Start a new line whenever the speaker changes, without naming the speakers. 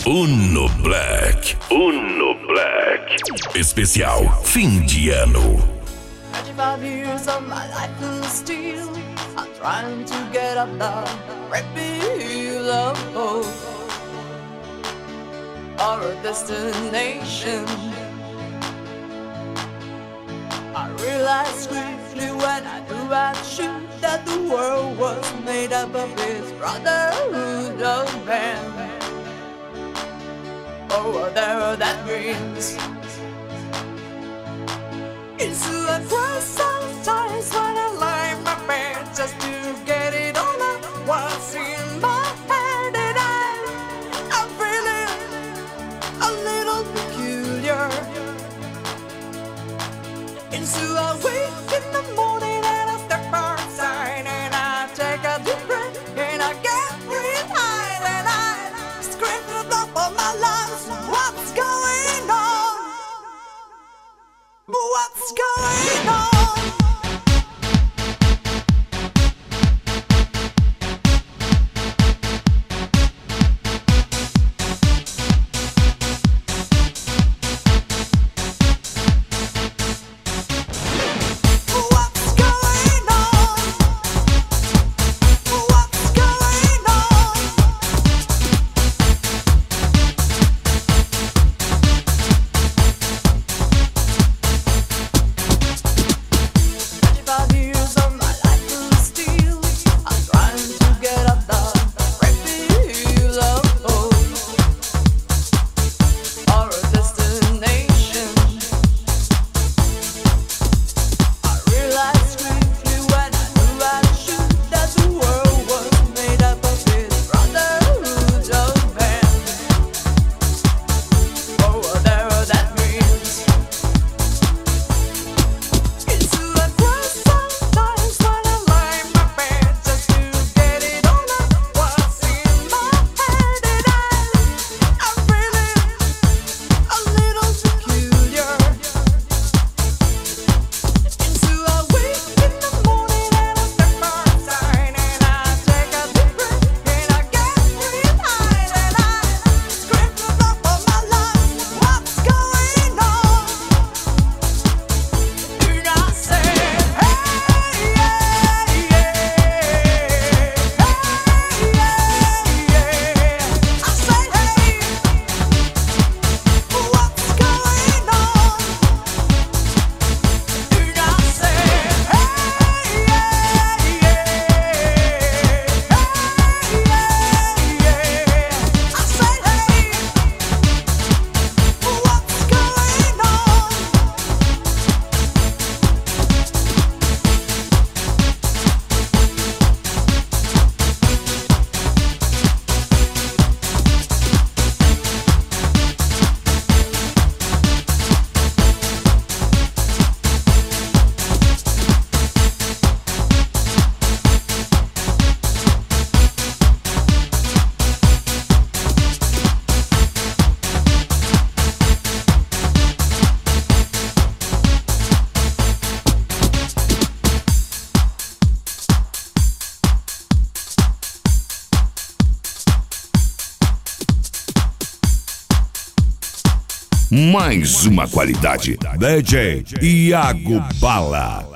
Uno Black. Uno Black. Especial fim de ano.
25 years of my life in steel. I'm trying to get up the repeal of hope or a destination. I realized swiftly when I knew I'd shoot that the world was made up of this brotherhood of man. Oh, whatever that means. Into a cross sometimes when I lie my bed just to get it all out what's in my head, and I'm feeling a little peculiar. Into a wake in the morning and I step outside and I take a deep breath and I get real high and I scream to the top of my lungs, what's going on? What's going on?
Mais uma qualidade. DJ Iago Bala.